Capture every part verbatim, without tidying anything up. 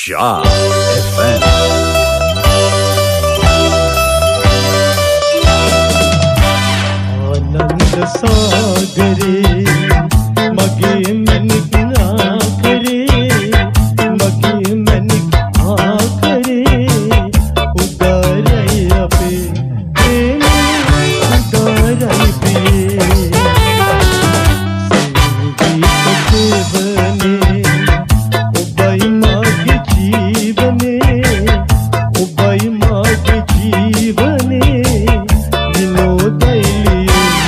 Star F M. आनंद सागरे मगे मनिक आखरे मगे मनिक आखरे उदारई अपे प्रेम उदारई पे संगीत सेवने उबाई मागे जीवने उबाई मागे जीवने विनोदैली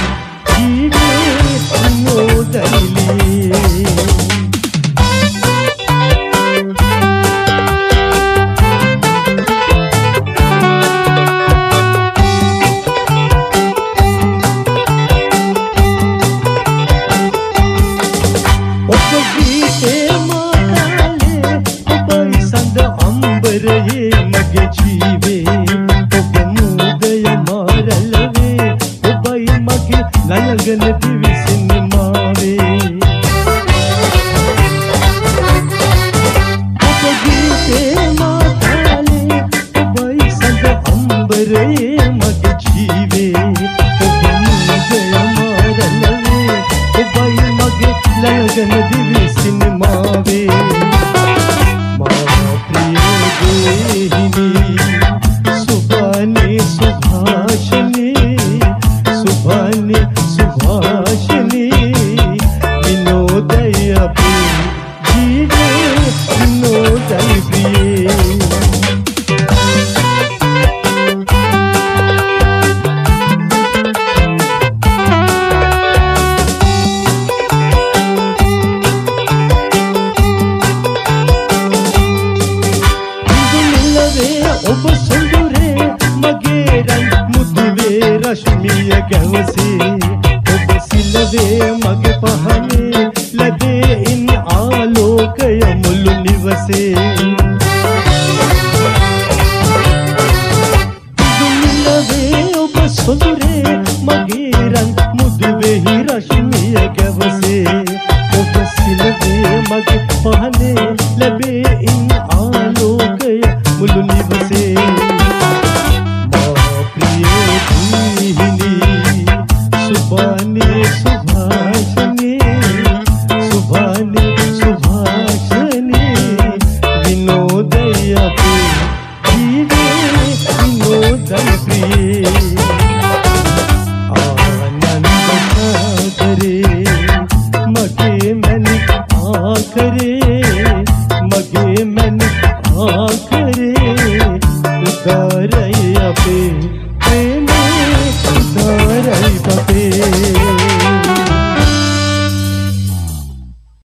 मगे जीवे ඔබ මුදය මාරලවේ ඔබයි මගේ ළඟන දිවිසින්නේ මාවේ ඔබ ගීතේ මාතාලේ ඔබයි සඳ අම්බරයේ මගේ ජීවේ ඔබ මුදය මාරලවේ ඔබයි මගේ ළඟන දිවිසින්නේ මාවේ सुभाने सुभाषिनी सुभाने सुभाषिनी विनोदय पे जीवे विनोदय प्रिय ඔබ සොඳුරේ මගේ රන් මුදුවේ රශ්මිය ගැවසේ ඔබ සිලවේ මගේ පහනේ ලැබේ ඉන් ආලෝකය මුළු නිවසේ දුමිලවේ ඔබ සොඳුරේ මගේ රන් මුදුවේ රශ්මිය ගැවසේ ඔබ සිලවේ මගේ පහනේ ලැබේ ඉන් ආලෝකය මුළු නිවසේ මා ප්‍රිය දුහිනී සුභානේ සුභාෂිනී සුභානේ සුභාෂිනී විනෝදය අපේ ජීවේ විනෝදය ප්‍රිය ආනන්ද සාගරේ මගේ මනික් ආකරේ මගේ මනික් ආකරේ